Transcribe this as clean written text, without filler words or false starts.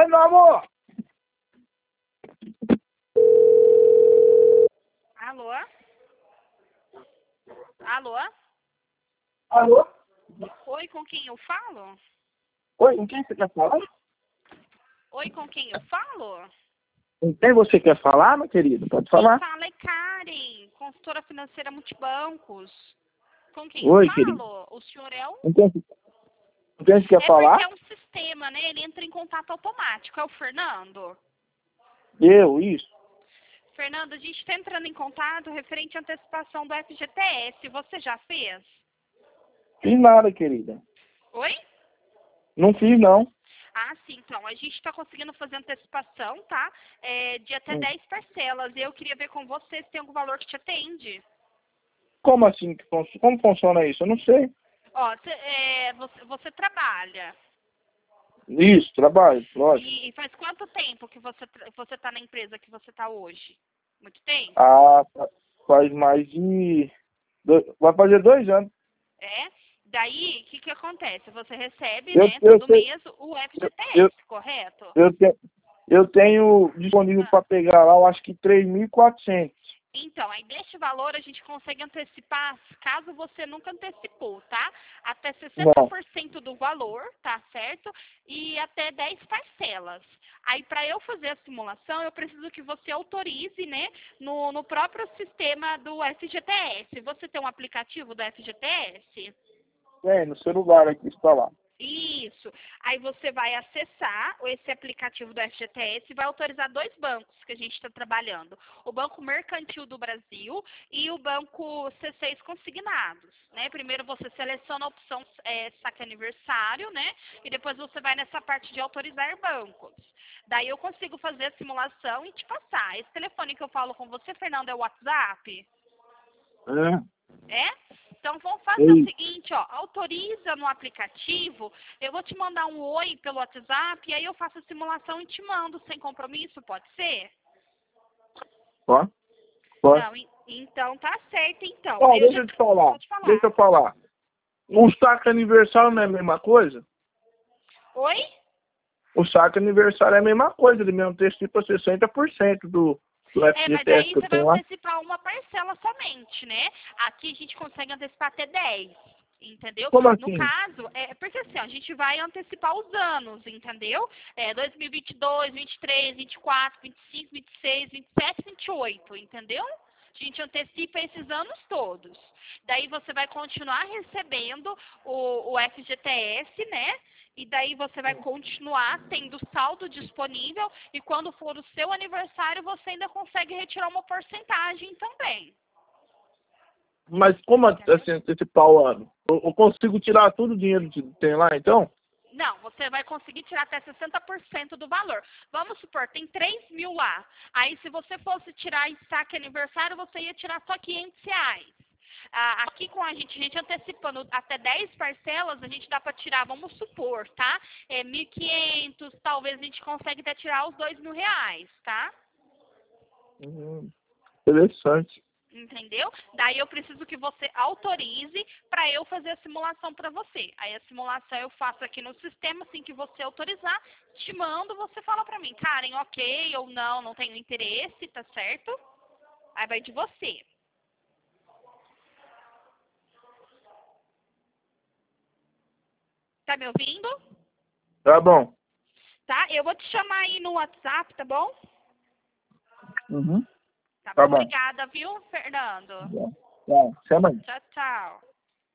Oi, meu amor. Alô? Alô? Alô? Oi, com quem eu falo? Oi, com quem você quer falar? Oi, com quem eu falo? Com quem você quer falar, meu querido? Pode Quem falar. fala é Karen, consultora financeira multibancos. Com quem eu Oi, querido. falo? O senhor é o... Com quem você quer É porque falar? é um sistema, né? Ele entra em contato automático. É o Fernando? Isso. Fernando, a gente está entrando em contato referente à antecipação do FGTS. Você já fez? Fiz nada, querida. Oi? Não fiz, não. Ah, sim, então, a gente está conseguindo fazer antecipação, tá? De até Hum. 10 parcelas. E eu queria ver com você se tem algum valor que te atende. Como assim? Como funciona isso? Eu não sei. Ó, você trabalha. Isso, trabalho, lógico. E faz quanto tempo que você tá na empresa que você tá hoje? Muito tempo? Ah, faz mais de... Vai fazer 2 anos. É? Daí, o que acontece? Você recebe, Eu, né, eu, todo sei- mês o eu, FGTS, correto? eu tenho disponível para pegar lá, eu acho que 3.400. Então, aí deste valor a gente consegue antecipar, caso você nunca antecipou, tá? Até Não. 60% do valor, tá certo? E até 10 parcelas. Aí, para eu fazer a simulação, eu preciso que você autorize, né, no próprio sistema do FGTS. Você tem um aplicativo do FGTS? É, no celular aqui está lá. Isso. Aí você vai acessar esse aplicativo do FGTS e vai autorizar 2 bancos que a gente está trabalhando. O Banco Mercantil do Brasil e o Banco C6 Consignados. Né? Primeiro você seleciona a opção saque aniversário, né? E depois você vai nessa parte de autorizar bancos. Daí eu consigo fazer a simulação e te passar. Esse telefone que eu falo com você, Fernando, é o WhatsApp? É? Então vamos fazer o Ei, seguinte, ó, autoriza no aplicativo, eu vou te mandar um oi pelo WhatsApp e aí eu faço a simulação e te mando sem compromisso, pode ser? ó, ó. Não, então tá certo então. Ó, Eu deixa já eu te falar. pode falar. Deixa eu falar. O saque aniversário não é a mesma coisa? Oi? O saque aniversário é a mesma coisa, ele me antecipa 60% do Mas FGTS aí que eu você vai tenho lá. antecipar uma parcela somente, né? Aqui a gente consegue antecipar até 10, entendeu? Como No assim? caso, porque assim, ó, a gente vai antecipar os anos, entendeu? 2022, 23, 24, 25, 26, 27, 28, entendeu? A gente antecipa esses anos todos. Daí você vai continuar recebendo o FGTS, né? E daí você vai continuar tendo saldo disponível e quando for o seu aniversário você ainda consegue retirar uma porcentagem também. Mas como Entendeu? assim antecipar o ano? Eu consigo tirar todo o dinheiro que tem lá, então? Não, você vai conseguir tirar até 60% do valor. Vamos supor, tem 3 mil lá. Aí se você fosse tirar em saque aniversário, você ia tirar só R$ 500. Aqui com a gente antecipando até 10 parcelas, a gente dá para tirar, vamos supor, tá? 1.500, talvez a gente consiga até tirar os R$ 2.000, tá? Interessante. Entendeu? Daí eu preciso que você autorize para eu fazer a simulação para você. Aí a simulação eu faço aqui no sistema, assim que você autorizar, te mando, você fala para mim, Karen, ok ou não, não tenho interesse, tá certo? Aí vai de você. Tá me ouvindo? Tá bom. Tá? Eu vou te chamar aí no WhatsApp, tá bom? Uhum. Tá bom? Tá bom. Obrigada, viu, Fernando? Tá. Até amanhã. Tchau, tchau.